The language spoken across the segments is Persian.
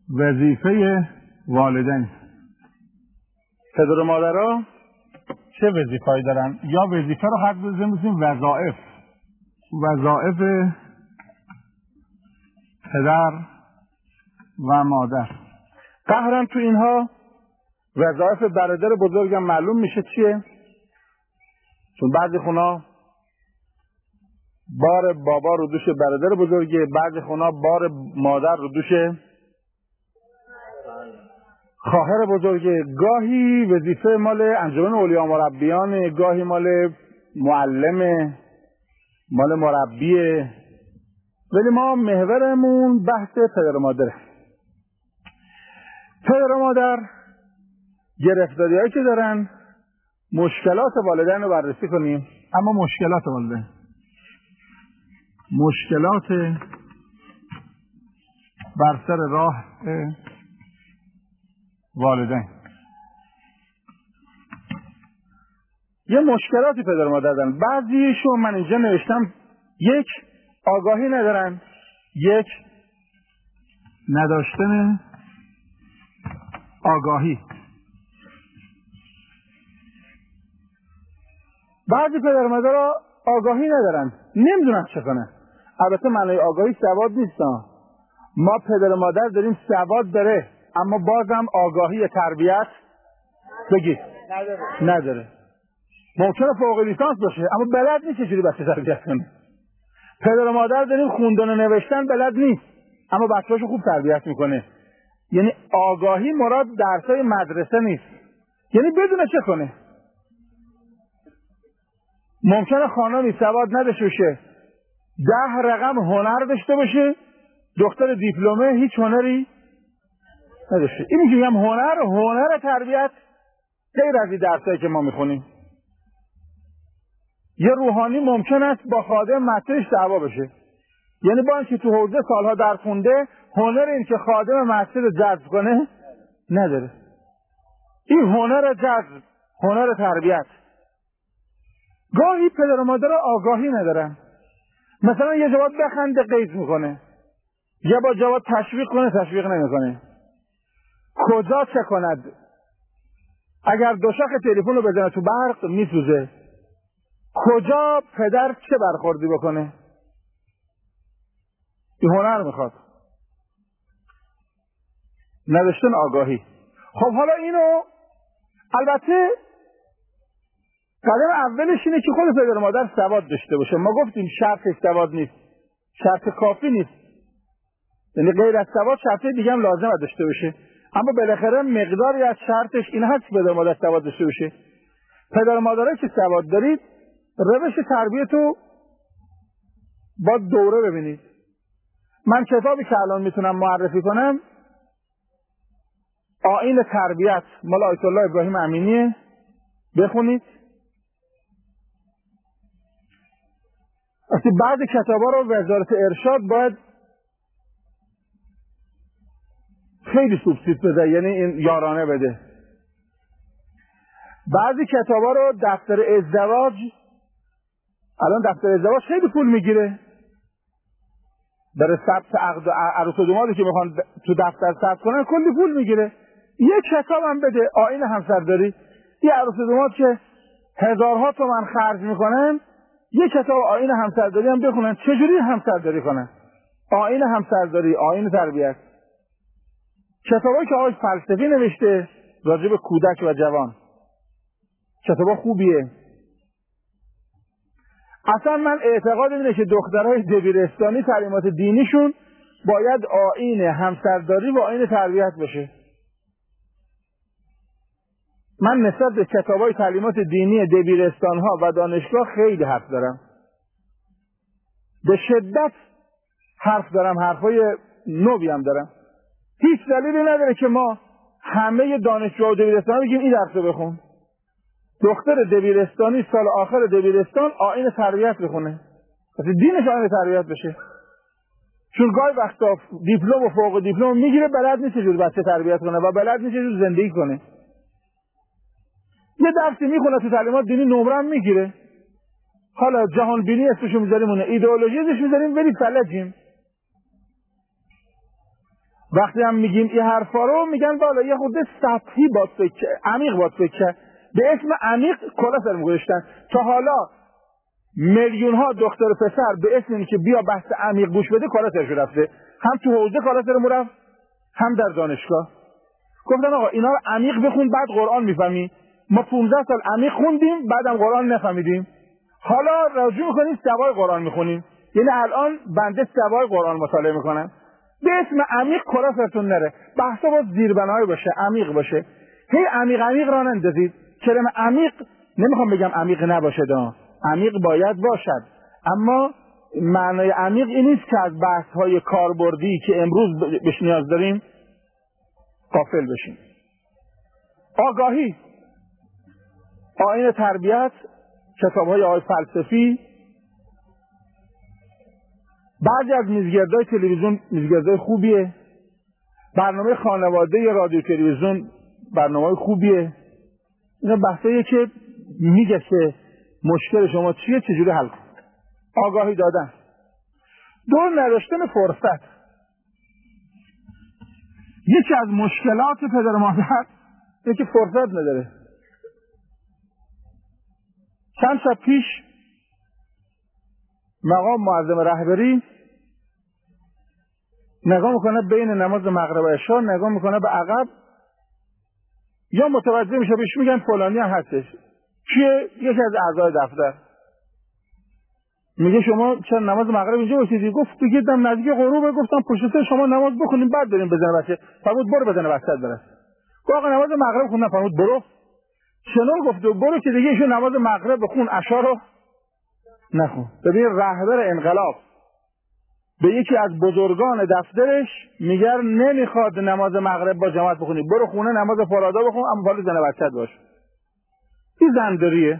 وظیفه والدین. پدر و مادرها چه وظیفه‌ای دارن؟ یا وظیفه رو حد بزنیم وظایف. وظایف پدر و مادر. قهرن تو اینها وظایف برادر بزرگم معلوم میشه چیه؟ چون بعضی خونا بار بابا رو دوش برادر بزرگه، بعضی خونا بار مادر رو دوش خواهر بزرگه. گاهی وظیفه مال انجمن اولیاء مربیان، گاهی مال معلم، مال مربیه، ولی ما محورمون بحث پدر و مادره. پدر و مادر گرفتاری‌هایی که دارن، مشکلات والدین رو بررسی کنیم. اما مشکلات والدین، مشکلات بر سر راه والدین. یه مشکلاتی پدر و مادر دارن. بعضیشون من اینجا نوشتم، یک آگاهی ندارن، یک نداشتن آگاهی. بعضی پدر و مادر آگاهی ندارن، نمیدونن چه کنن. البته معنی آگاهی سواد نیست. ما پدر و مادر داریم سواد داره، اما بازم آگاهی تربیت بگید نداره. ممکنه فوق لیسانس باشه اما بلد نیست چجوری بچه تربیت کنه. پدر و مادر داریم خوندن و نوشتن بلد نیست اما بچه‌هاشو خوب تربیت میکنه. یعنی آگاهی مراد درسای مدرسه نیست، یعنی بدونه چه کنه. ممکنه خانمی سواد نداشته باشه، 10 رقم هنر داشته باشه، دختر دیپلمه هیچ هنری نداشته. این میگم هنر تربیت غیر از این درسایی که ما میخونیم. یه روحانی ممکن است با خادم مسیرش دعوا بشه، یعنی با اینکه تو حوزه سالها درس خونده، هنر این که خادم مسیر رو جذب کنه نداره. این هنر جذب، هنر تربیت. گاهی پدر و مادر آگاهی ندارن. مثلا یه جواب بخنده قیز میکنه، یه با جواب تشویق کنه تشویق نمیکنه. کجا چه کند؟ اگر دو شاخ تلفن رو بزنه تو برق میسوزه. کجا پدر چه برخوردی بکنه؟ این هنر میخواد، نداشتن آگاهی. خب حالا اینو البته قدم اولش اینه که خود پدر و مادر سواد داشته باشه. ما گفتیم شرطش سواد نیست، شرط کافی نیست، یعنی غیر از سواد شرط دیگه هم لازم داشته باشه، اما بالاخره مقداری از شرطش این هست پدر و مادر سواد داشته باشه. پدر و مادرایی که سواد دارید، روش تربیت رو با دوره ببینید. من کتابی که الان میتونم معرفی کنم، آیین تربیت مال آیت الله ابراهیم امینیه، بخونید. اصلا بعض کتابا رو وزارت ارشاد باید خیلی سوبسید بده، یعنی این یارانه بده. بعضی کتابا رو دفتر ازدواج، الان دفتر ازدواج خیلی پول میگیره، برای ثبت عقد عروس و دامادی که میخوان تو دفتر ثبت کنن کلی پول میگیره. یه کتاب هم بده، آیین همسرداری. یه عروس و داماد که هزارها تومان خرج میکنن، یه کتاب آیین همسرداری هم بخونن، چجوری همسرداری کنن. آیین همسرداری، آیین تربیت. کتابایی که آقای فلسفی نوشته راجع به کودک و جوان، کتابا خوبیه. اصلا من اعتقاد اینه که دخترهای دبیرستانی تعلیمات دینیشون باید آیین همسرداری و آیین تربیت بشه. من نسبت به کتابای تعلیمات دینی دبیرستانها و دانشگاه خیلی حرف دارم، به شدت حرف دارم، حرفای نوی هم دارم. هیچ دلیلی نداره که ما همه دانشجوها و دبیرستان بگیم این درس رو بخون. دختر دبیرستانی سال آخر دبیرستان آیین تربیت بخونه، پس دینش آیین تربیت بشه. چون گاهی وقتا دیپلم و فوق دیپلم میگیره، بلد نیست چجوری بچه تربیت کنه و بلد نیست چجوری زندگی کنه. یه درسی میخونه تو تعلیمات دینی، نمره هم میگیره، حالا جهان بینی اسمشو میذاریم، اونه ایدئولوژی اسمش میذاریم، ولی فلجیم. وقتی هم میگیم این حرفا رو میگن والا یه خود سطحی باید فکر، عمیق باید فکر. به اسم عمیق کلا سر میگذاشتن. تا حالا میلیون ها دختر و پسر به اسم اینی که بیا بحث عمیق گوش بده کلا سرش رفته، هم تو حوزه کلا سرمون رفت، هم در دانشگاه. گفتن آقا اینا رو عمیق بخون بعد قرآن میفهمی. ما 15 سال عمیق خوندیم بعدم قرآن نفهمیدیم، حالا رجوع میکنیم سوای قرآن میخونیم. یعنی الان بنده سوای قرآن مطالعه میکنم. به اسم عمیق کلا سرتون نره، بحثا باید زیربنایی باشه، عمیق باشه. هی عمیق عمیق را نندازید. کلمه عمیق نمیخوام بگم عمیق نباشه، عمیق باید باشد، اما معنای عمیق این نیست که از بحث‌های کاربردی که امروز بهش نیاز داریم غافل بشیم. آگاهی، آیین تربیت، کتاب‌های آقای فلسفی، بعضی از میزگردهای تلویزیون میزگردهای خوبیه، برنامه خانواده رادیو تلویزیون برنامه خوبیه. اینا بحثاییه که میگه که مشکل شما چیه، چجوری حل کنید. آگاهی دادن. دور نداشتن فرصت. یکی از مشکلات پدر مادر اینه که فرصت نداره. چند شب پیش مقام معظم رهبری نگاه میکنه بین نماز مغرب و عشا، نگاه میکنه به عقب، یا متوجه میشه بهش میگن فلانی هم هستش. کیه؟ یکی از اعضای دفتر. میگه شما چرا نماز مغرب اینجا باشیدی؟ گفت دیدم نزدیک غروبه، گفتم پشت سر شما نماز بخونیم بعد بریم بزنه بچه. فرمود برو بزنه وسط برس. گفت آقا نماز مغرب خوندم. فرمود برو. چنون گفت برو که دیگه ایشون نماز مغرب بخون، عشا رو نخون. ببین رهبر انقلاب به یکی از بزرگان دفترش میگه نمیخواد نماز مغرب با جماعت بخونی، برو خونه نماز فرادا بخون اما بالا زن بچت باش. این زندریه.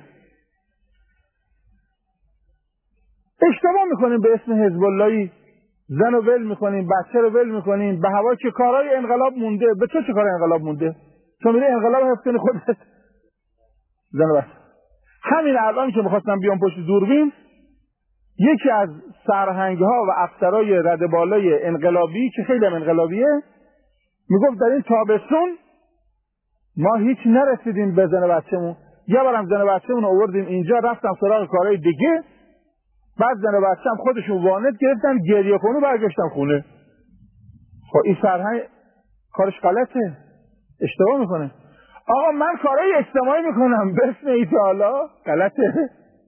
اشتباه میکنیم به اسم حزب اللهی زن رو ول میکنیم، بچه رو ول میکنیم به هوا که کارهای انقلاب مونده. به تو چه کار انقلاب مونده؟ تو میره انقلاب حفظ کنی خودت زن و بچه. همین الان که میخواستم بیام پشت دوربین، یکی از سرهنگ‌ها و افسرهای رده بالای انقلابی که خیلی هم انقلابیه میگفت در این تابستون ما هیچ نرسیدیم به زن بچه‌مون. یه بارم زن بچه‌مون آوردیم اینجا، رفتم سراغ کارهای دیگه، بعد زن بچه‌م خودشون وانت گرفتن گریه کنو برگشتم خونه. خب این سرهنگ کارش غلطه، اشتباه میکنه. آقا من کارهای اجتماعی میکنم به اسم ایتالا، غلطه.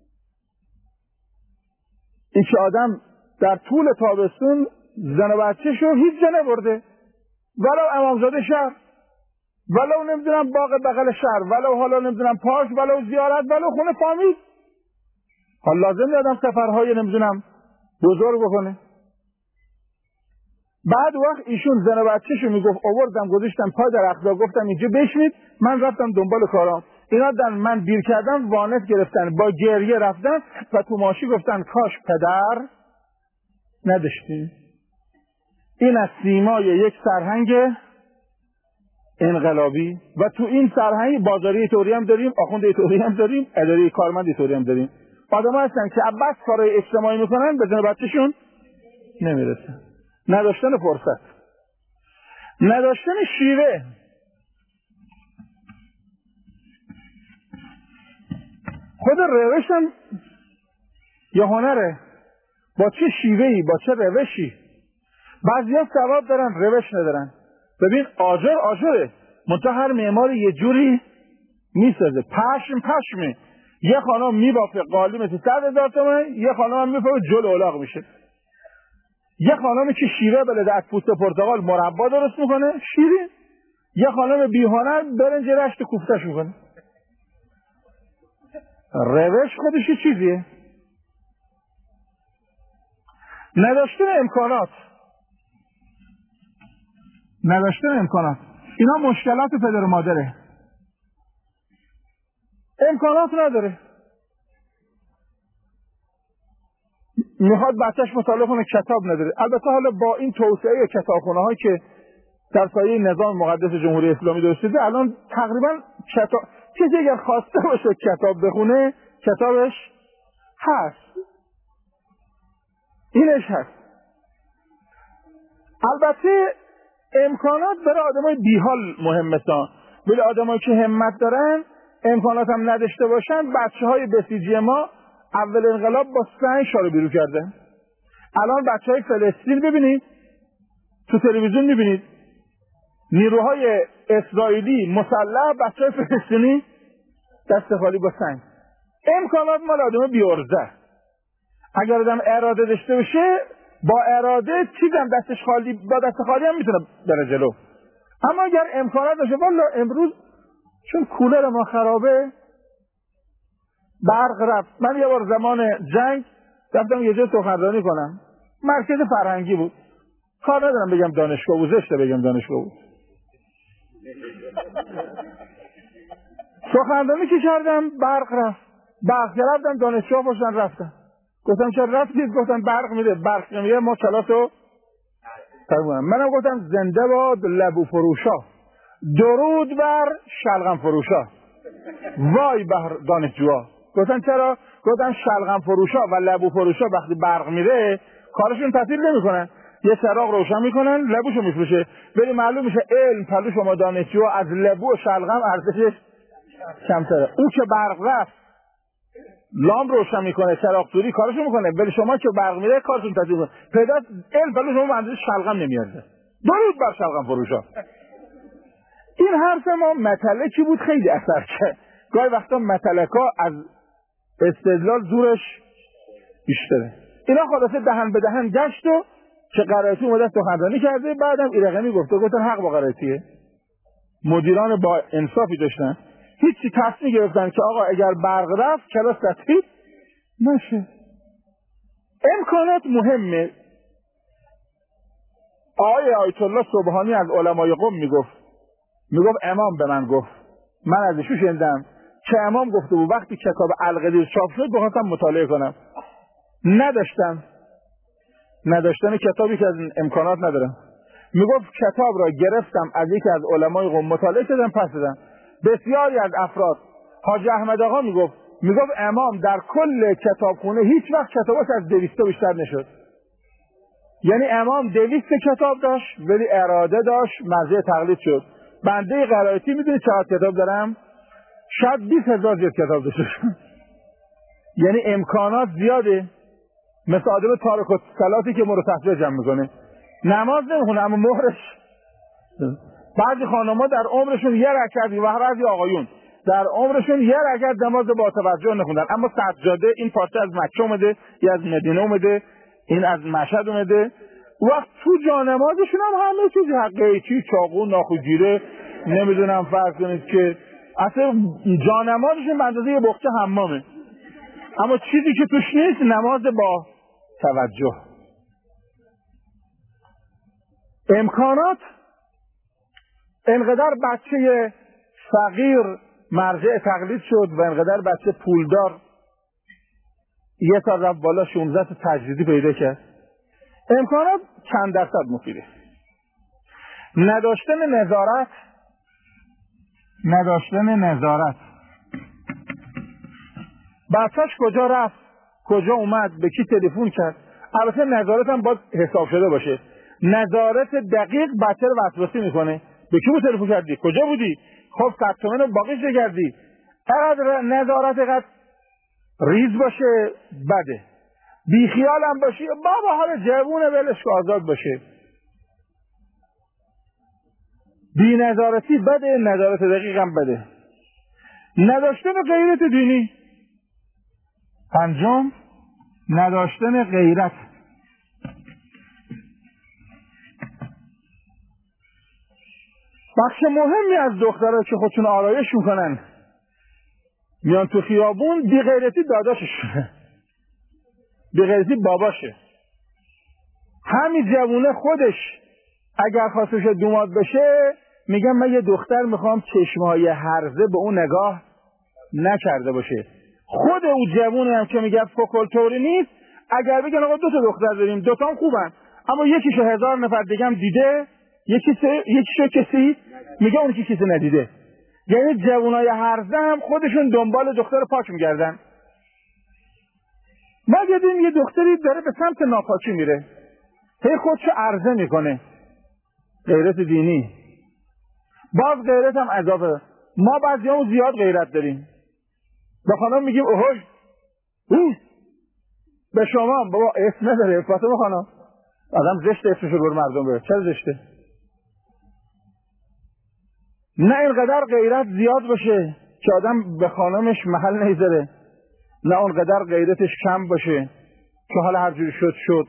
این که آدم در طول تابستون زن و بچه‌شو هیچ جا نبرده، ولو امامزاده شهر، ولو نمیدونم باغ بغل شهر، ولو حالا نمیدونم پارک، ولو زیارت، ولو خونه فامیل. حالا لازم نیادم سفرهای نمیدونم بزرگ بکنه. بعد وقت ایشون زن و بچه‌شو میگفت آوردم گذاشتم پای درخت‌ها، گفتم اینجا بشینید، من رفتم دنبال کارام. اینا در من دیر کردن وانت گرفتن، با گریه رفتن و تو ماشی گفتن کاش پدر نداشتیم. این از سیمای یک سرهنگ انقلابی. و تو این سرهنگ بازاری طوری هم داریم، آخوند طوری هم داریم، اداره کارمند طوری هم داریم. آدم‌ها هستن که بس کارهای اجتماعی میکنن به زن و بچه‌شون نمیرسن. نداشتن فرصت، نداشتن شیوه. خود روشم یا هنره، با چه شیوهی، با چه روشی. بعضی‌ها ثواب دارن روش ندارن. ببین آجره منتها هر معماری یه جوری میسازه. پشمه. یه خانم میبافه قالی مثل 100,000 تومان، یه خانم هم میبافه جل اولاغ میشه. یه خانمی که شیره بلده از پوست پرتقال مربا درست میکنه شیرین، یه خانم بیهنر برنج رشت کوفتش میکنه. روش خودش چیزیه. نداشتن امکانات، اینا مشکلات پدر و مادره. امکانات نداره، میخواد بچهش مطالعه کنه کتاب نداره. البته حالا با این توسعه کتابخونه هایی که در سایه نظام مقدس جمهوری اسلامی درست شده، الان تقریبا کسی اگر خواسته باشه کتاب بخونه کتابش هست، اینش هست. البته امکانات برای آدمای بیحال مهمه، ولی آدمایی که همت دارن امکانات هم نداشته باشن. بچه‌های بسیجی ما اول انقلاب با سنگ شارو بیرو کردن. الان بچه‌های فلسطین ببینید تو تلویزیون، میبینید نیروهای اسرائیلی مسلح، بچه‌های فلسطینی دست خالی با سنگ. امکانات مال آدم بی‌عرضه. اگر آدم اراده داشته باشه، با اراده چیزم دستش خالی، با دست خالی هم میتونه بره جلو. اما اگر امکانات داشته، والا امروز چون کولر ما خرابه برق رفت. من یه بار زمان جنگ رفتم یه جای سخنرانی کنم، مرکز فرهنگی بود، کار ندارم بگم دانشگاه بود، زشته بگم دانشگاه بود. سخنرانی که کردم برق رفت. رفتم دانشجو باشن رفتم. گفتم چرا رفتید؟ گفتن برق میره. برق میره ما کلاسو تموم. منم گفتم زنده باد لبو فروشا، درود بر شلغم فروشا، وای بر دانشجوها. گفتن چرا؟ گفتن شلغم فروشا و لبو فروشا وقتی برق میره کارشون تعطیل نمیکنن، یه چراغ روشن میکنن لبوشو میفروشه، ولی معلوم میشه علم پلو شما دانشجو از لبو و شلغم ارزشش کمتره. اون که برق رفت لام روشن میکنه، چراغ سوری کارشو میکنه، ولی شما که برق میره کارتون تعطیل میکنه. پیدا علم پلو شما اندازه شلغم نمیارزه. درود بر شلغم فروشا. این حرف ما متلکی بود، خیلی اثر کرد. گاهی وقتا متلکا از استدلال زورش بیشتره. اینا خلاصه دهن به دهن گشت و که قرائتی اومده سخنرانی کرده، بعدم این رقمی گفته، گفتن حق با قرائتیه. مدیران با انصافی داشتن، هیچی تصمیم گرفتن که آقا اگر برق رفت کلاس تعطیل نشه. امکانات مهمه. آیت الله سبحانی از علمای قم میگفت امام به من گفت، من از ایشون شنیدم که امام گفته بود وقتی کتاب القدیر چاپ شد بخواستم مطالعه کنم، نداشتن کتابی که از این امکانات ندارم. میگفت کتاب را گرفتم از یکی از علمای قم، مطالعه کردم، پس دادم. بسیاری از افراد، حاج احمد آقا میگفت امام در کل کتابخونه هیچ وقت کتابش از 200 بیشتر نشد. یعنی امام 200 کتاب داشت ولی اراده داشت، مرجع تقلید شد. بنده قرائتی میدونی چقدر کتاب دارم؟ شاید 20,000 جلد کتاب داشتم. یعنی امکانات زیاده. مثل آدم تارک الصلاتی که مرو تسبیح جمع میکنه، نماز نمیخونه اما مهرش. بعضی خانم‌ها در عمرشون یه رکعت و بعضی آقایون در عمرشون یه رکعت نماز با توجه نخوندن، اما سجاده این پارچه از مکه اومده، یا از مدینه اومده، این از مشهد اومده. وقت تو جانمازشون هم همه چیز حقیقی، چاقو، ناخوجیره، نمیدونم فرض کنید که اصلا جانمازشون به اندازه یه بخچه حمامه، اما چیزی که توش نیست نماز با توجه. امکانات. انقدر بچه فقیر مرجع تقلید شد و انقدر بچه پولدار یه تا رفت بالا 16 تا تجدیدی پیدا کرد. امکانات چند درصد مفیده. نداشتن نظارت. بچهش کجا رفت، کجا اومد، به کی تلفن کرد. البته نظارت هم باید حساب شده باشه. نظارت دقیق بچه رو وسواسی میکنه. به کی تلفن کردی، کجا بودی، خب 100 تومن رو باقیش بگردی. اگر نظارت اگر ریز باشه بده، بیخیال هم باشی بابا حال جوونه ولش که آزاد باشه. بی نظارتی بده، نظارت دقیق هم بده. نداشتن غیرت دینی. 5. نداشتن غیرت. بخش مهمی از دخترها که خودشون آرایش میکنن میان تو خیابون، بی غیرتی داداششه، بی غیرتی باباشه. همین جوونه خودش اگر خواستش دوماد بشه میگم من یه دختر میخوام چشمهای هرزه به اون نگاه نکرده باشه. خود اون جوونه هم که میگه فکلتوری نیست، اگر بگن آقا 2 تا دختر داریم، 2 تام خوبن اما یکیشو 1000 نفر دیگه هم دیده، یکیشو کسی میگه اون کسی ندیده. یعنی جوانای هرزه هم خودشون دنبال دختر پاک میگردن. ما دیدیم یه دختری داره به سمت ناپاکی میره، هی خودشو عرضه میکنه، غیرت دینی. باز غیرت هم اضافه. ما بعضیامون زیاد غیرت داریم. به خانم میگیم اوهی به شما بابا اسم نداره. فاطمه خانم آدم زشته اسمشو بر مردم بره. چرا زشته؟ نه اینقدر غیرت زیاد باشه که آدم به خانمش محل نمیذاره، نه اونقدر غیرتش کم باشه که حالا هر جوری شد.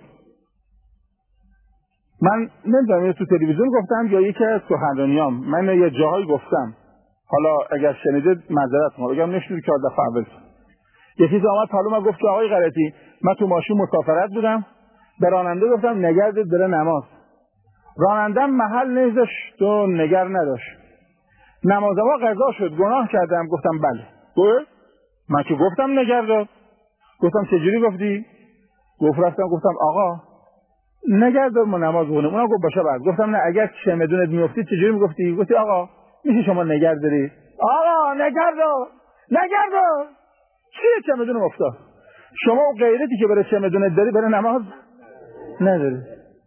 من نمیدونم اینو تو تلویزیون گفتم یا یکی از سخنرانیام، من یه جاهایی گفتم، حالا اگر شنیدید معذرت میخوام، بگم نشنید که دفعه اول یکی آمد حالا من گفت که آقای غلطی من تو ماشین مسافرت بودم، به راننده گفتم نگردید بره نماز. راننده محل نمیذاشت و نگر نداشت. نماز ما قضا شد، گناه کردم. گفتم بله. گفت من که گفتم نگر داد. گفتم چجوری گفتی؟ گفت رفتم گفتم آقا نگر داد ما نماز بخونیم. اونم گفت باشه بعد. گفتم نه اگر چمدونت میافتید چجوری میگفتی؟ گفتی آقا میشه شما نگر داری؟ آقا نگر دار چیه چمدونم افتاد؟ شما اون غیرتی که برای چمدونت داری برای نماز نداری.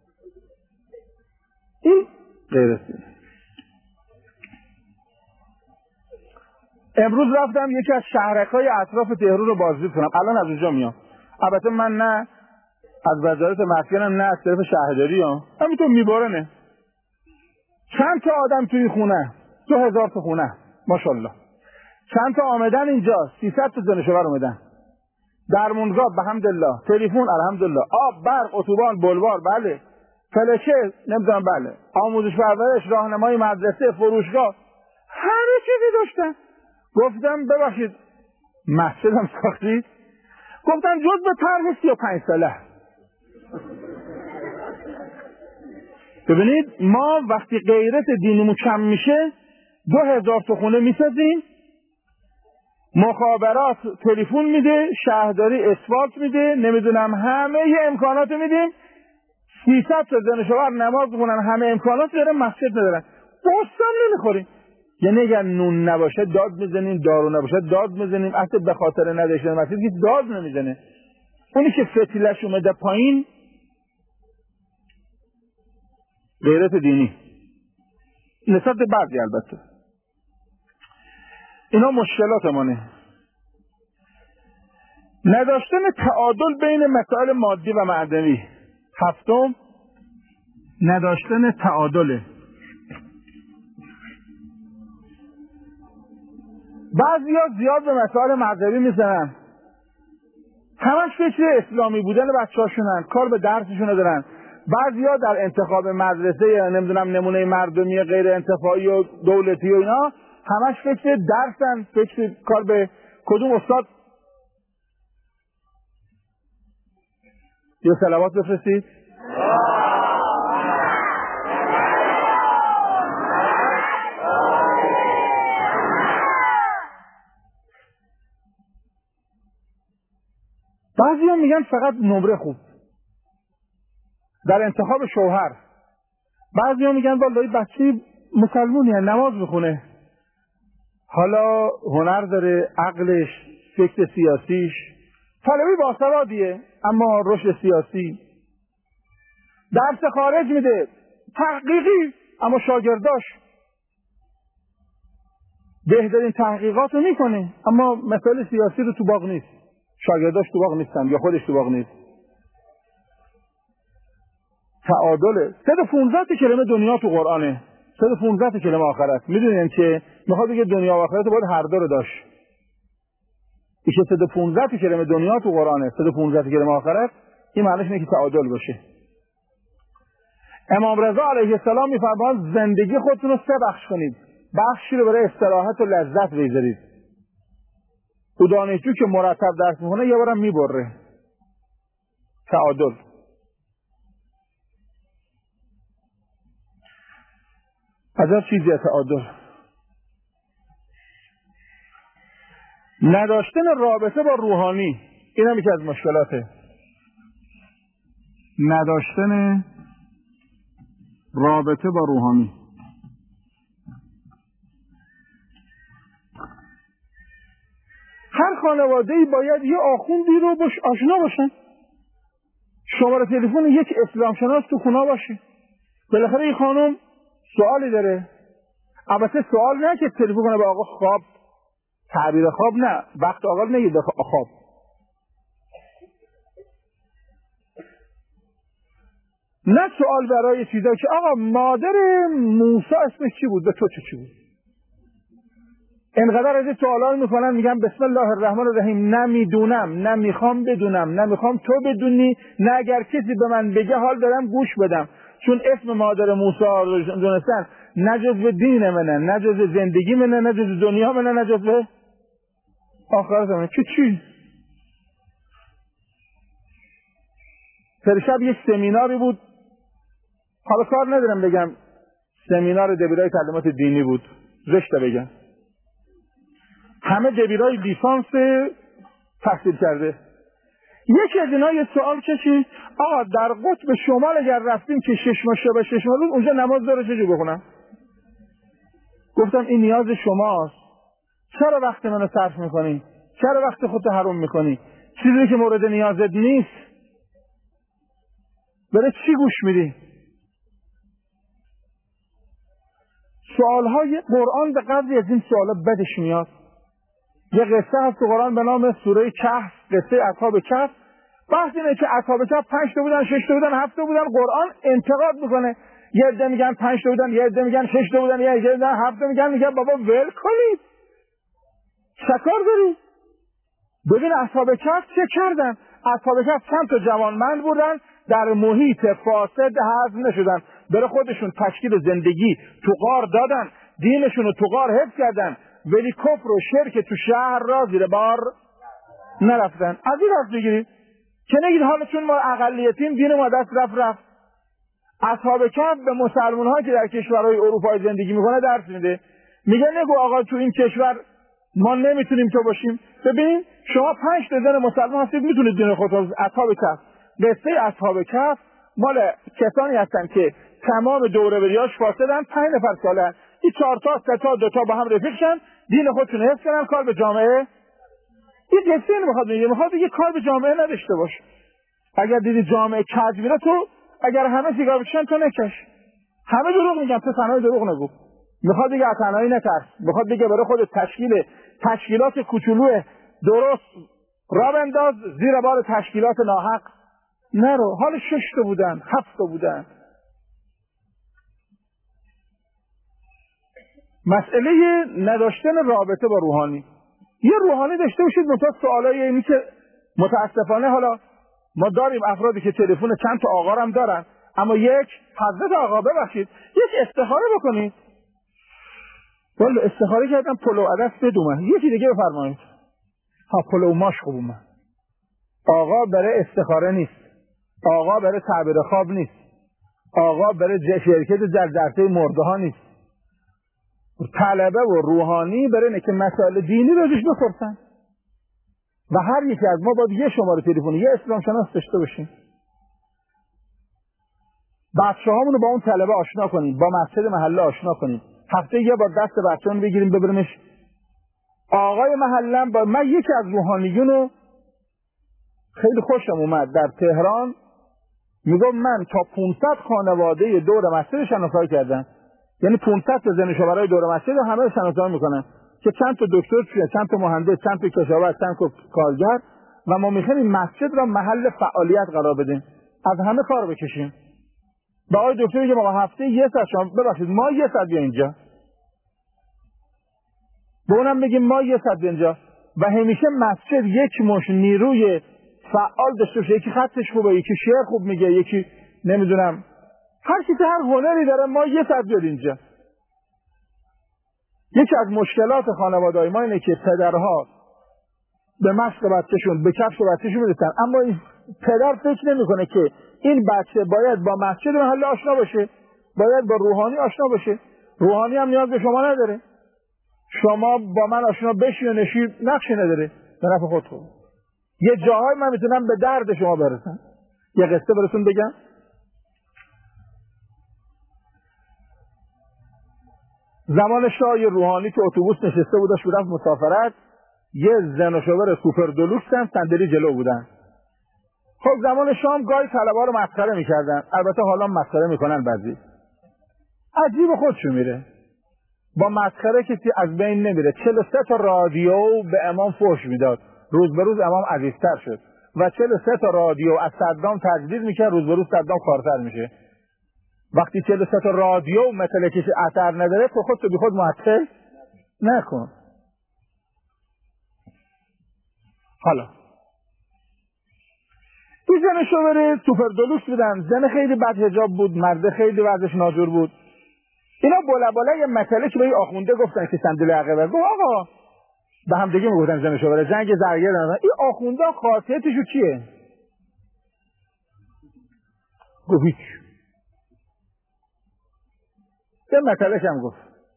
این غیرتی. امروز رفتم یکی از شهرک‌های اطراف تهران رو بازدید کنم. الان از اونجا میام. البته من نه از وزارت مسکنم نه از طرف شهرداری هم. همینطور میبارنه. چند تا آدم توی خونه، 2000 تا خونه ماشاءالله. چند تا آمدن اینجا، 300 تا دانشجو اومدن. درمونگاه بحمدالله، تلفن الحمدلله، آب، برق، اتوبان، بلوار، بله. فلشه نمیدونم بله. آموزش پرورش، راهنمای مدرسه، فروشگاه، همه چیزی داشتن. گفتم ببخشید مسجدم ساختی؟ گفتم جز به طرح 35 ساله. ببینید ما وقتی غیرت دینیمون کم میشه 2000 تا خونه میسازیم، مخابرات تلفن میده، شهرداری اسفالت میده، نمیدونم همه امکانات میدیم، 300 تا دانشجو نماز بخونن، همه امکانات دارن، مسجد ندارن، بوستم نمیخوریم. یعنی اگر نون نباشه داد میزنیم، دارو نباشه داد میزنیم، حتی به خاطر نداشتن مسجد که داد نمیزنه. اونی که فتیلش اومده پایین غیرت دینی نسبت به بعضی البته اینا مشکلات منه. نداشتن تعادل بین مسائل مادی و معنوی. هفتم نداشتن تعادله. بعضی ها زیاد به مسائل مذهبی میزنن، همش فکر اسلامی بودن بچه هاشونن، کار به درسشون ندارن. بعضی ها در انتخاب مدرسه یا نمیدونم نمونه مردمی غیر انتفاعی و دولتی و اینا همش فکر درسن، فکر کار به کدوم استاد. یه صلوات بفرستید. بعضی ها میگن فقط نمره خوب در انتخاب شوهر. بعضی ها میگن والله بچه مسلمونیه نماز بخونه، حالا هنر داره، عقلش، فکر سیاسیش، طالبی باسوادیه اما رشد سیاسی، درس خارج میده، تحقیقی اما شاگرداش بهترین تحقیقات رو میکنه اما مسائل سیاسی رو تو باغ نیست، شاگرداش تو باغ نیستن یا خودش تو باغ نیست. تعادله. 115 کلمه دنیا تو قرآنه، 115 کلمه آخرت. میدونین که میخواد بگه دنیا و آخرت باید هر دو رو داشت. ایشه 115 کلمه دنیا تو قرآنه، 115 کلمه آخرت. این معنیش اینه که تعادل باشه. امام رضا علیه السلام میفرماید زندگی خودتون رو 3 بخش کنید، بخشی رو برای استراحت و لذت بذارید. او دانشجو که مرتب درس میخونه یه بارم میبره. تعادل. عجب چیزیه تعادل. نداشتن رابطه با روحانی، این هم یکی از مشکلاته. نداشتن رابطه با روحانی. هر خانواده‌ای باید یه آخوندی رو آشنا باشن. شماره تلفن یک اسلام شناس تو خونه باشه. بالاخره این خانم سوالی داره؟ البته سوال نه که تلفن کنه به آقا خواب، تعبیر خواب نه، وقت آقا نگید خواب. نه سوال برای چیزایی که آقا مادر موسی اسمش چی بود، به تو چی بود؟ انقدر از این سوالا میکنن، میگم بسم الله الرحمن الرحیم، نمیدونم، نمیخوام بدونم، نمیخوام تو بدونی، نه اگر کسی به من بگه حال دارم گوش بدم، چون اسم مادر موسی رو دونستن نه جزو دین منه، نه جزو زندگی منه، نه جزو دنیا منه، نه جزو آخرت منه. چی؟ پرشب یک سمیناری بود، حالا کار ندارم بگم سمینار دبیرای تعلیمات دینی بود، زشته بگم، همه دبیرای لیسانس تحصیل کرده. یکی از اینا یه سوال کشید، آقا در قطب شمال اگر رفتیم که 6 ماه شب 6 ماه روز اونجا نماز داره چجوری بخونم؟ گفتم این نیاز شماست، چرا وقت منو صرف میکنی؟ چرا وقت خودت حرام میکنی؟ چیزی که مورد نیازت نیست برای چی گوش میدی؟ سوالهای قرآن به قدری از این سوالا بدش میاد. یه قصه هست تو قرآن به نام سوره کهف، قصه اصحاب کهف. بحث اینه که اصحاب کهف 5 تا بودن، 6 تا بودن، 7 تا بودن. قرآن انتقاد میکنه، یه عده میگن 5 تا بودن، یه عده میگن 6 تا بودن، یه عده میگن 7 تا، میگن بابا ول کنید، چکار داری؟ ببین اصحاب کهف چه کردن. اصحاب کهف چند تا جوانمرد بودن، در محیط فاسد هضم نشدن، برای خودشون تشکیل زندگی تو غار دادن، دینشون رو تو غار حفظ کردن، ولی کفر و شرک تو شهر را زیر بار نرفتن. از این رفت بگیرید که نگید حالا چون ما اقلیتیم دین ما دست رفت. اصحاب کهف به مسلمان ها که در کشورهای اروپای زندگی میکنه درس میده، میگه نگو آقا تو این کشور ما نمیتونیم تو باشیم. ببین شما 5 تا زن مسلمان هستید، میتونید دین خودتون. اصحاب کهف، قصه اصحاب کهف مال کسانی هستن که تمام دوره بریاش فاسدن، 5 نفر سالن، این 4 تا 3 تا 2 تا با هم رفیق شن، دین خودشون حفظ کنن، کار به جامعه. این قصه میخواد بگه کار به جامعه نداشته باش. اگر دیدی جامعه کج میره، تو اگر همه سیگار بکشن تو نکش. همه دروغ میگن، تو تنهایی دروغ نگو. میخواد بگه تنهایی نترس، میخواد بگه برای خود تشکیلات کوچولو درست را بنداز، زیر بار تشکیلات ناحق نرو. حال 6 تا بودن، 7 تا بودن. مسئله نداشتن رابطه با روحانی. یه روحانی داشته باشید، منتها سوالای اینی که متاسفانه حالا ما داریم افرادی که تلفن چند تا آقا هم دارن، اما یک حضرت آقا ببخشید یک استخاره بکنید. والا استخاره کردم پلو عدس بدومه، یکی دیگه بفرمایید. ها پلو ماش خوب اومد. آقا برای استخاره نیست، آقا برای تعبیر خواب نیست، آقا برای شرکت در جلسه مرده ها نیست. طلبه و روحانی برای اینه که مسائل دینی رو ازش بپرسن. و هر یکی از ما باید یه شماره تلفنی، یه اسلام شناس داشته باشیم. بچه‌هامون رو با اون طلبه آشنا کنیم، با مسجد محله آشنا کنیم. هفته یه بار دست بچه‌مون بگیریم ببریمش. آقای محلم با من یکی از روحانیون رو خیلی خوشم اومد در تهران، میگم من تا 500 خانواده دور مسجد شناسایی کردن. یعنی 500 تا زن شوهرای دور مسجد همه رو شناسایی میکنن که چند تا دکتر توی، چند تا مهندس، چند تا کشاورز، چند تا کارگر، و ما میخوایم مسجد را محل فعالیت قرار بدیم، از همه کار بکشیم. با آقای دکتر میگه ما هفته یه ساعت شما ببخشید ما یه ساعت بیا اینجا، به اونم بگیم ما یه ساعت اینجا، و همیشه مسجد یک مش نیروی فعال داشته باشه. یکی خطش خوبه، یکی شعر خوب میگه، یکی نمیدونم هر کی هر هنری داره، ما یه ساعت بیاد اینجا. یکی از مشکلات خانواده‌های ما اینه که پدرها به مشق بچه‌شون، به کفش بچه‌شون میرسن، اما این پدر فکر نمیکنه که این بچه باید با مسجد محله آشنا باشه، باید با روحانی آشنا باشه. روحانی هم نیاز به شما نداره، شما با من آشنا بشی و نشی نقشی نداره، به نفع خودتون. یه جاهای من میتونم به درد شما برسم. یه قصه براتون بگم. زمان شاه یه روحانی تو اتوبوس نشسته بود، داشت میرفت مسافرت، یه زن و شوهر سوپر دلوکس هم صندلی جلو بودن. خب زمان شام گاهی طلبا رو مسخره میکردن، البته حالا مسخره میکنن بعضی. عجیب خودشو میره، با مسخره کسی از بین نمیره. 43 تا رادیو به امام فحش میداد، روز به روز امام عزیزتر شد و 43 تا رادیو از صدام تجدید میکرد، روز به روز صدام کارتر میشه. وقتی 43 تا رادیو مثل کسی اثر نداره، تو خودتو بی خود معطل نکن. حالا این زن شوهر سوپردولوس بودن، زن خیلی بد حجاب بود، مرد خیلی وضعش ناجور بود. اینا بالا یه مسئله که به این آخونده گفتن که صندلی عقبه، گفت آقا به هم دیگه میگفتن زن شوهر، جنگ زرگر ندارن، این آخونده خاصیتشو چیه؟ گفت هیچ. یه مسئله کم گفت.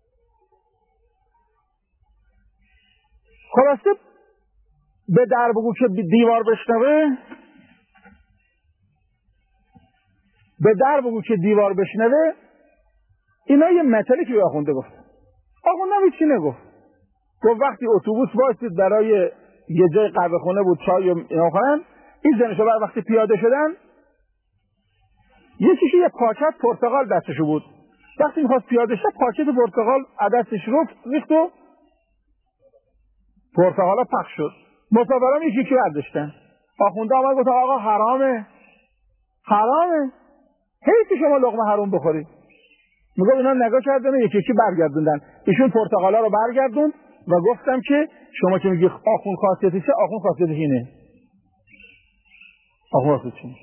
خلاصه به در بگو که دیوار بشنوه، به در بگو که دیوار بشنوه. اینا یه مطلبی که آخونده گفت. آخونده هم چی نگفت. گفت وقتی اتوبوس وایسید برای یه جای قهوه خونه بود، چای اینا خورن، این زن شوهر وقتی پیاده شدن یکیشو یه پاکت پرتقال دستشو بود، وقتی میخواست پیاده شه پاکت پرتقال دستش ریخت و پرتقالا پخش شد. مسافران یکی برداشتن. آخونده آمد گفت آقا حرامه، حیث شما لقمه حرام بخورید. میگه اینا نگاه کردن یکی برگردوندن، ایشون پرتقالا رو برگردوند و گفتم که شما که میگی آخون خاصیتشه، آخون خاصیتش اینه. آخون خاصیتش اینه.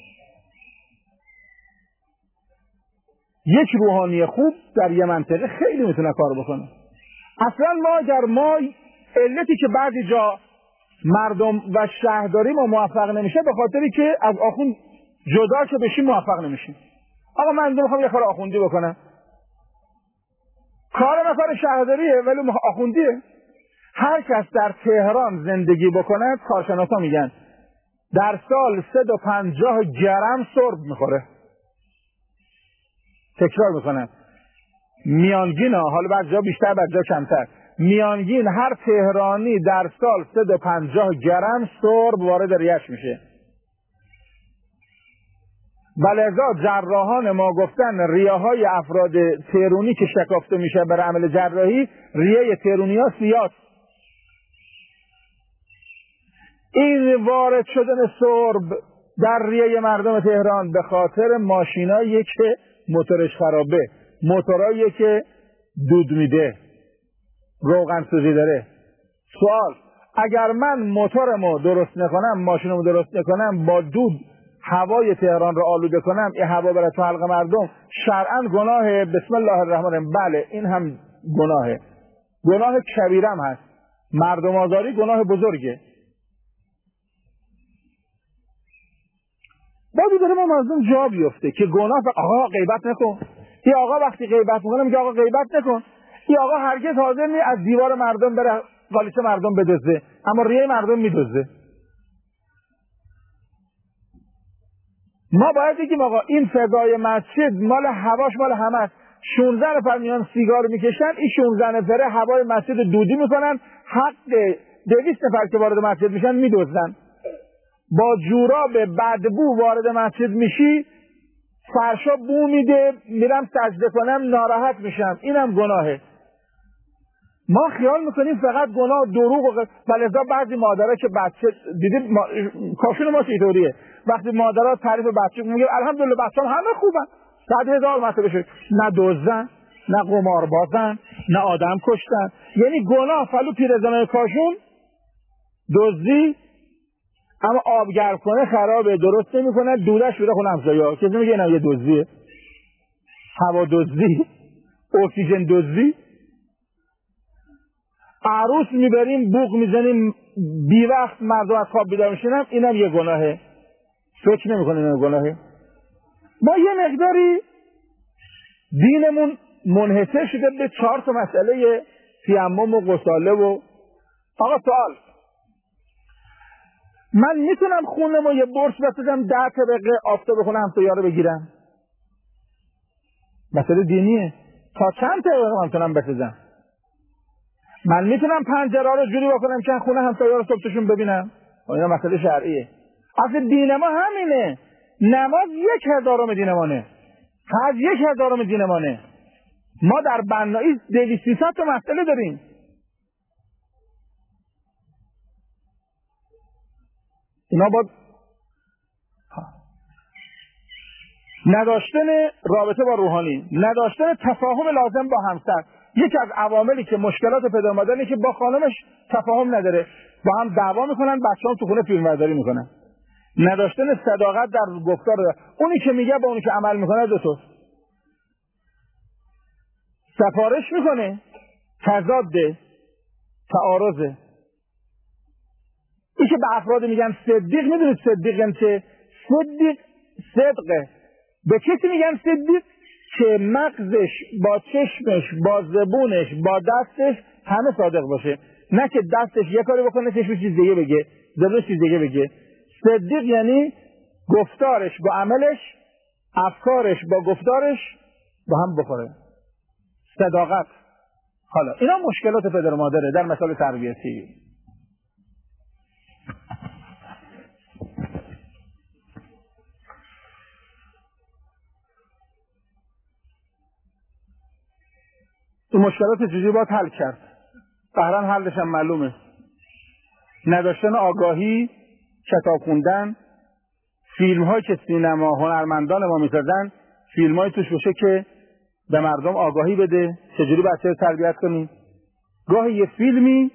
یک روحانی خوب در یه منطقه خیلی میتونه کار بکنه. اصلا ما علتی که بعضی جا مردم و شهرداری ما موفق نمیشه به خاطری که از آخون جدا که بشیم موفق نمیشیم. آقا من میخوام یه کار آخوندی بکنم، کار شهرداریه ولی آخوندیه. هر کس در تهران زندگی بکنه، کارشناسا میگن در سال 150 گرم سرب میخوره. تکرار میکنم، میانگین حالا بعد جا بیشتر بعد جا کمتر، میانگین هر تهرانی در سال 150 گرم سرب وارد ریش میشه. ولذا جراحان ما گفتن ریه‌های افراد تهرونی که شکافته میشه برای عمل جراحی، ریه تهرونی‌ها سیاست. این وارد شدن سرب در ریه مردم تهران به خاطر ماشینایی که موتورش خرابه، موتورایی که دود میده، روغن سوزی داره. سوال، اگر من موتورمو درست نکنم، ماشینمو درست نکنم، با دود هوای تهران رو آلوده کنم، این هوا بره تو حلق مردم، شرعاً گناه. بسم الله الرحمن الرحیم. بله این هم گناهه، گناه کبیرم هست. مردم آزاری گناه بزرگه. بعدی داره ما مردم جا بیفته که گناه آقا غیبت نکن. این آقا وقتی غیبت میکنه میگه آقا غیبت نکن. این آقا هرگز حاضر نیست از دیوار مردم بره قالیچه مردم بدزده، اما ریه مردم میدزده. ما باید بگیم آقا این فضای مسجد مال هواش مال همه است. 16 نفر میان سیگار میکشن، این 16 نفره هوای مسجد دودی میکنن، حق 200 نفر که وارد مسجد میشن میدزدن. با جوراب بدبو وارد مسجد میشی، فرشا بو میده، میرم سجده کنم ناراحت میشم، اینم گناهه. ما خیال میکنیم فقط گناه دروغ و ولذا بعضی مادرها که بچه دیدید کاشون ما چطوریه، وقتی مادرها تعریف بچه میگه الحمدلله بچه‌ام همه خوبن، 100,000 مرتبه شد، نه دزدن، نه قماربازن، نه آدم کشتن. یعنی گناه فلو پیرزنای کاشون دزدی، اما آبگرم کنه خرابه، درست نمیکنه، دودش میره خونه همسایه‌ها، کسی میگه اینا یه دزدیه. هوا دزدی، اکسیژن دزدی. عروس میبریم بوق میزنیم بی وقت مردم از خواب بیدار میشنن، اینم یه گناهه. فکر نمیکنیم این گناهه. ما یه مقداری دینمون منحصر شده به 4 تا مسئله تیمم و غساله و آقا سوال، من میتونم خونم و یه برش بسازم 10 طبقه آفتاب بخونه همسایه‌ها رو بگیرم؟ مسئله دینیه. تا چند طبقه میتونم بسازم؟ من میتونم پنجره رو جوری بکنم که خونه همسایه‌ها رو صبحشون ببینم؟ اینا مسئله شرعیه. اصل دین ما همینه. نماز 1/1000 دینمانه، حج 1/1000 دینمانه. ما در بنایی 200-300 تا مسئله داریم. اینا با نداشتن رابطه با روحانی، نداشتن تفاهم لازم با همسر. یکی از عواملی که مشکلات پدر مادر اینه که با خانمش تفاهم نداره، با هم دعوا میکنن، بچه‌ها تو خونه فیلمبرداری میکنن. نداشتن صداقت در گفتار، اونی که میگه با اونی که عمل میکنه دو تا سفارش میکنه، تضاد، تعارض. این که به افراد میگن صدیق، میدونید صدیق یعنی چه؟ صدیق صدقه. به کسی میگن صدیق که مغزش با چشمش با زبونش با دستش همه صادق باشه، نه که دستش یه کاری بکنه چشمش چیز دیگه بگه، زبونش چیز دیگه بگه. صدیق یعنی گفتارش با عملش، افکارش با گفتارش با هم بخوره. صداقت. حالا اینا مشکلات پدر و مادره در مسائل تربیتی. این مشکلات چجوری باید حل کرد؟ قهرن حلش هم معلومه. نداشتن آگاهی، کتاب خوندن، فیلم های که سینما هنرمندان ما میسازن، فیلم های توش باشه که به مردم آگاهی بده چجوری بچه رو تربیت کنیم. گاهی یه فیلمی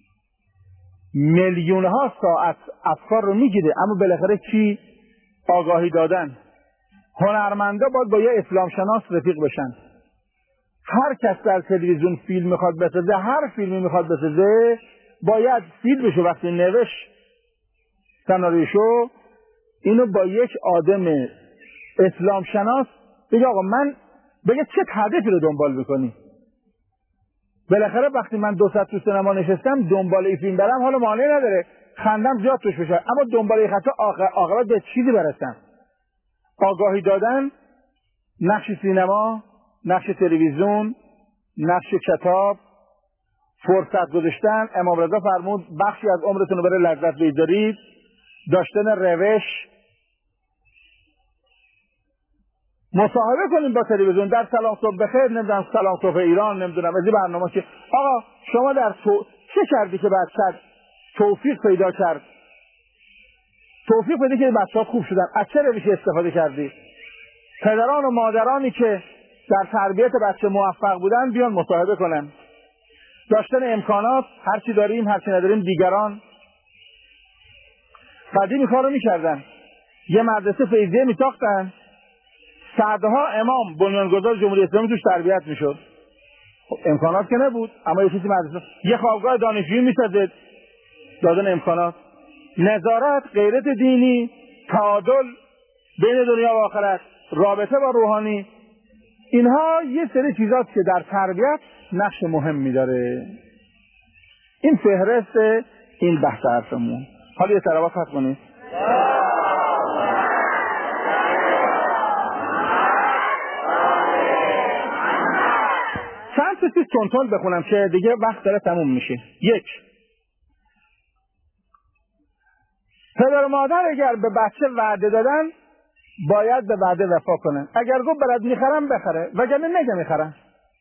میلیون ها ساعت افکار رو میگیره، اما بالاخره کی؟ آگاهی دادن. هنرمندا باید با یه اسلام شناس رفیق بشن. هر کس در تلویزیون فیلم میخواد بسازه، هر فیلمی میخواد بسازه، باید فیلمشو وقتی نوشت سناریوشو اینو با یک آدم اسلام شناس بگه آقا من بگه چه هدفی رو دنبال میکنی. بالاخره وقتی من 2 ساعت تو سینما نشستم دنبال این فیلم برم، حالا مانعی نداره خندم زیاد توش بشه، اما دنبال این خطا آقا به چیزی برسم. آگاهی دادن، نقش سینما، نقش تلویزیون، نقش کتاب، فرصت گذاشتن. امام رضا فرمود بخشی از عمرتون رو برای لذت بگذارید. داشتن روش، مصاحبه کنیم با تلویزیون، در سلام صبح بخیر، نمیدونم سلام صبح ایران، نمیدونم از این برنامه که آقا شما در چه کردی که بعد توفیق پیدا کرد، توفیق پیدا که بچه‌ها خوب شدن، از چه روشی استفاده کردی؟ پدران و مادرانی که در تربیت بچه موفق بودن بیان مصاحبه کنن. داشتن امکانات، هرچی داریم هرچی نداریم دیگران. قدیم کارو میکردن، یه مدرسه فیضیه میساختن، صدها امام بنیانگذار جمهوری اسلامی توش تربیت میشد. امکانات که نبود، اما یه چیزی مدرسه، یه خوابگاه دانشجویی میسازد. دادن امکانات، نظارت، غیرت دینی، تعادل بین دنیا و آخرت، رابطه با روحانی، اینها یه سری چیزاست که در تربیت نقش مهمی داره. این فهرست این بحث حرفمون. حالا یه تلاوت خط کنید. چند تا چیز تون بخونم که دیگه وقت داره تموم میشه. 1. پدر و مادر اگر به بچه وعده دادن باید به وعده وفا کنن. اگر گفت برات میخرم بخره، وگرنه نگه میخرم.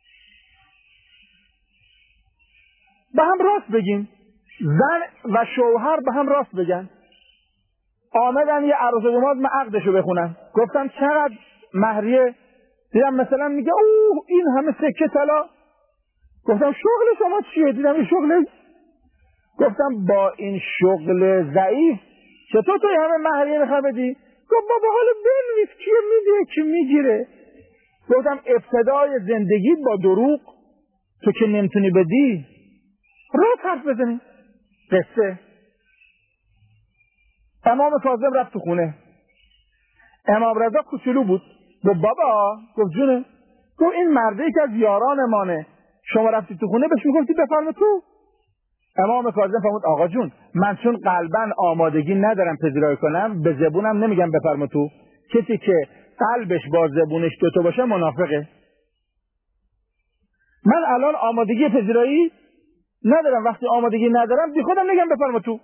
به هم راست بگیم، زن و شوهر به هم راست بگن. آمدن یه عروس و داماد من عقدشو بخونن، گفتم چقدر مهریه؟ دیدم مثلا میگه اوه این همه سکه طلا. گفتم شغل شما چیه؟ دیدم این شغل. گفتم با این شغل ضعیف چطور تو همه مهریه میخوای بدی؟ گفت بابا حالا بنویس کیه میده کی میگیره. گفتم ابتدای زندگی با دروغ، تو که نمیتونی بدی راحت حرف بزنی. قصه امام کاظم رفت تو خونه، امام رضا کوچولو بود. گفت بابا، گفت جونه. گفت این مرده که از یاران مانه، شما رفتی تو خونه بهش میگفتی بفرما تو. امام کاظم فرمود آقا جون من چون قلبا آمادگی ندارم پذیرایی کنم، به زبونم نمیگم بفرما تو. کسی که قلبش با زبونش دوتا باشه منافقه. من الان آمادگی پذیرایی ندارم، وقتی آمادگی ندارم بی خودم نگم بفرما تو.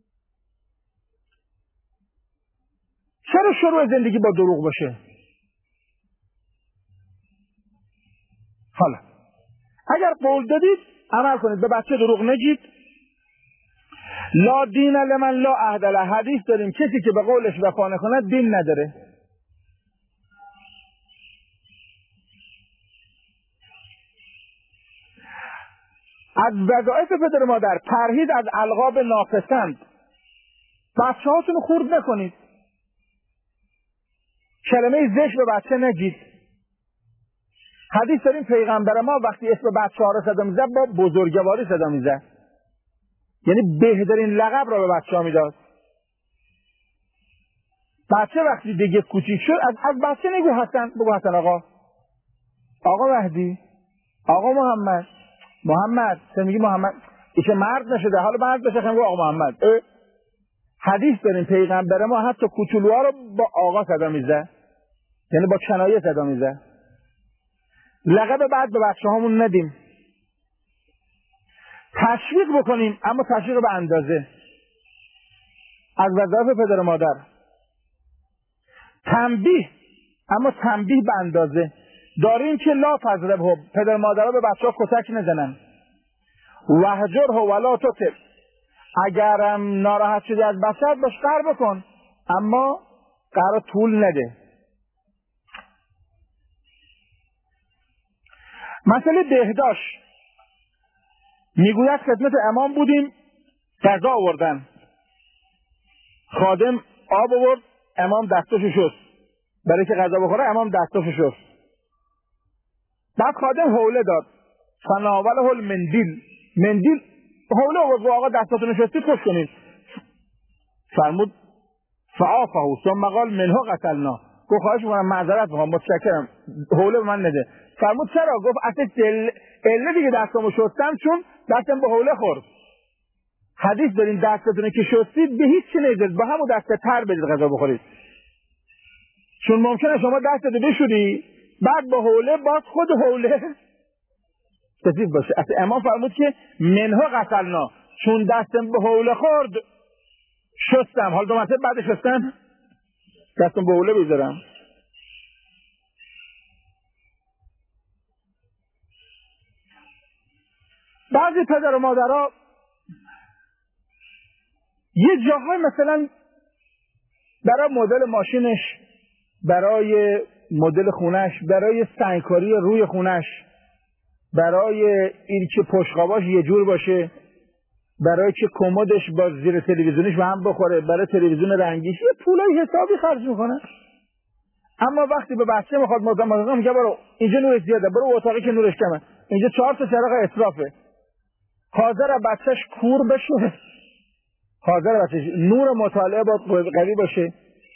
چرا شروع زندگی با دروغ باشه؟ حالا اگر قول دادید عمل کنید، به بچه دروغ نگید. لا دین لمن لا عهد له. حدیث داریم کسی که به قولش وفا نکنه دین نداره. از وظایف پدر و مادر پرهیز از القاب ناپسند. بچه هاتون رو خورد نکنید. کلمه زشت به بچه نگید. حدیث داریم پیغمبر ما وقتی اسم بچه ها رو صدا میزد با بزرگواری صدا میزد، یعنی بهترین لقب را به بچه ها میداد. بچه وقتی دیگه کوچیک شد از بچه نگو حسن، بگو حسن آقا مهدی، آقا محمد چه میگی محمد؟ ایشه مرد نشده، حالا مرد بشه خیلی آقا محمد. حدیث داریم پیغمبر ما حتی کوچولوها رو با آقا صدا میزد، یعنی با کنایه صدا میزد. لقب بعد به بچه هامون ندیم. تشویق بکنیم اما تشویق به اندازه. از وظایف پدر و مادر تنبیه، اما تنبیه به اندازه. داریم که لا تضربه، پدر مادرها به بچه ها کتک نزنن. وهجره ولا تطع، اگرم ناراحت شدی از بچه باش قهر بکن اما قهر طول نده. مسئله بهداشت، میگوید خدمت امام بودیم، غذا آوردن، خادم آب آورد، امام دستاشو شست، برای که غذا بخوره امام دستاشو شست. بعد خادم حوله داد، فناوله مندیل حوله آورد، آقا دستاتونو شستید خوش کنید. فرمود فعافه ثم قال منه قتلنا، گفت خواهش میکنم معذرت میخوام متشکرم حوله به من نده. فرمود چرا؟ گفت اصلا علت دیگه دستامو شستم چون دستم به حوله خورد. حدیث دارین دستتونه که شستید به هیچ چی نگذارید، با همون دست تر بدید غذا بخورید، چون ممکنه شما دستتو بشوری بعد با حوله باز خود حوله سفید باشه. اصلا امام فرمود که منها قتلنا، چون دستم به حوله خورد شستم. حال دو مرتبه بعد شستم دستم به حوله بذارم. بعضی پدر و مادرها یه جاهای مثلا برای مدل ماشینش، برای مدل خونش، برای سنگکاری روی خونش، برای این که پشتخواباش یه جور باشه، برای که کمدش با زیر تلویزیونش به هم بخوره، برای تلویزیون رنگیش یه پولای حسابی خرج میکنه. اما وقتی به بچه میخواد مزاحم میگه برو اینجا نورش زیاده، برو اتاقی که نورش کمه، اینجا 4 تا چراغ اسرافه. حاضر بچهش کور بشه، حاضر بچهش نور مطالعه باید قوی باشه،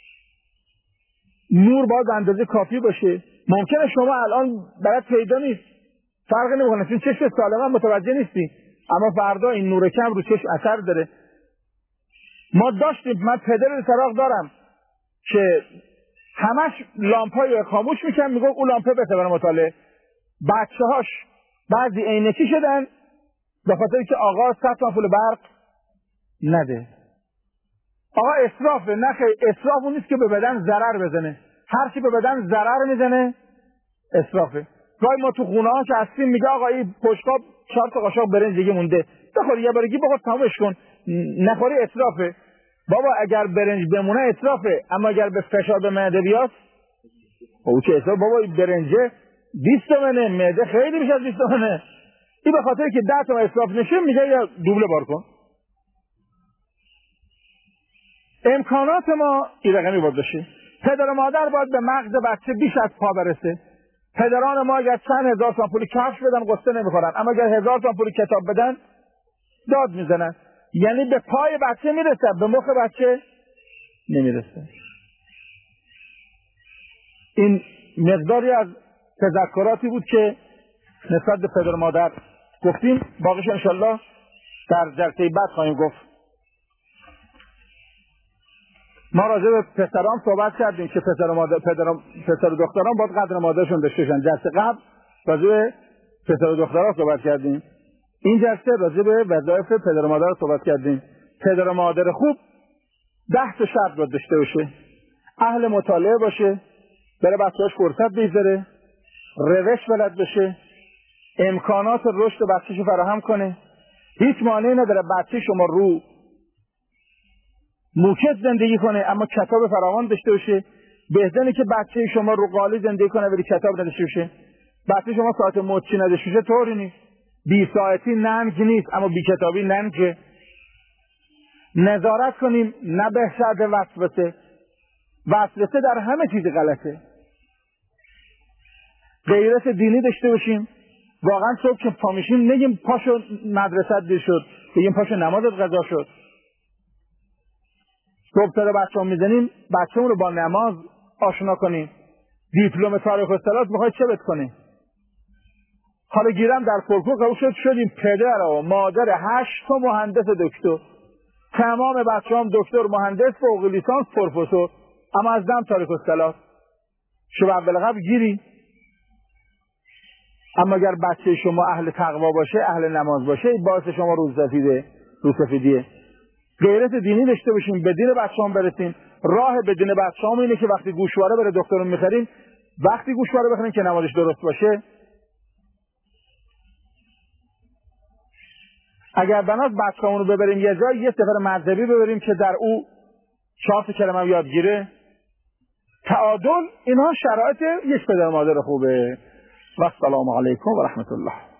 نور باید اندازه کافی باشه. ممکنه شما الان برات پیدا نیست، فرقی نمیکنه چون چشم سالم هم متوجه نیستی، اما فردا این نور کم رو چشم اثر داره. ما داشتیم، من پدر سراغ دارم که همش لامپای خاموش میکن، میگم اون لامپه بهتره برای مطالعه. بچه‌هاش بعضی عینکی شدن به خاطر که آقا 100 تا پول برق نده. آقا اسرافه، نه خیر، اسراف اون نیست که به بدن ضرر بزنه، هر کی به بدن ضرر میزنه اسرافه. گاهی ما تو خونه ها که هستیم میگه آقا این پشتقاب 4 تا قاشق برنج دیگه مونده، بخور یه بارگی بخور تمامش کن، نخوری اسرافه. بابا اگر برنج بمونه اسرافه، اما اگر به فشار به معده بیاد او چه اسراف؟ بابا این برنجه 20 تومنه، معده خیلی بیش از 20 تومنه. این به خاطر که 10 تومن اسراف نشه میگه یا دوبله بار کن. امکانات ما این رقمی باید بشه. پدر و مادر باید به مغز بچه بیش از پا برسه. پدران ما اگر چند هزار تومان پول کفش بدن قصه نمیخورن، اما اگر 1000 تومان پول کتاب بدن داد میزنن. یعنی به پای بچه میرسه، به مخ بچه نمیرسه. این مقداری از تذکراتی بود که نسبت به پدر و مادر گفتیم، باقیش انشالله در جلسه بعد خواهیم گفت. ما راجع به پسران صحبت کردیم که پسر و دختران باید قدر مادرشون داشته باشن. جلسه قبل راجع به پسر و دختران صحبت کردیم، این جلسه راجع به وظایف پدر و مادر صحبت کردیم. پدر و مادر خوب 10 تا شرط باید داشته باشه. اهل مطالعه باشه، برای بچه‌هاش فرصت بذاره، روش بلد باشه، امکانات رشد بچه‌شو فراهم کنه. هیچ مانعی نداره بچه شما رو موکت زندگی کنه اما کتاب فراوان داشته باشه، بهتره که بچه شما رو قالی زندگی کنه ولی کتاب نداشته باشه. بچه شما ساعت مچی نداشته باشه طوری نیست. بی ساعتی ننگ نیست اما بی کتابی ننگه. نظارت کنیم نه به شرط وسوسه. وسوسه در همه چیز غلطه. غیرت دینی داشته باشیم. واقعا صبح که پا میشیم نگیم پاشو مدرسه دیر شد، بگیم پاشو نمازت قضا شد. صبح سر بچه‌مون میزنیم بچه‌مون رو با نماز آشنا کنیم. دیپلم تاریخ و اصطلاحات میخواد چه بکنه؟ حالا گیرم در پرپور قبول شدیم پدر و مادر 8 تا مهندس دکتر. تمام بچه‌ام دکتر، مهندس، فوق لیسانس، پروفسور، اما از دم تاریخ و اصطلاحات. شما اول قبل گیری. اما اگر بچه شما اهل تقوا باشه، اهل نماز باشه، باعث شما روسفیدیه. غیرت دینی داشته باشیم، به دین بچه‌ام برسیم. راه به دین بچه‌ام اینه که وقتی گوشواره بره دکترون می‌خریم، وقتی گوشواره بخریم که نمازش درست باشه. اگر بناست بچه‌مون رو ببریم یه جای، یه سفر مذهبی ببریم که در او 4 کلمه یاد گیره، تعادل، اینها شرایط یک پدر مادر خوبه. و السلام علیکم و رحمت الله.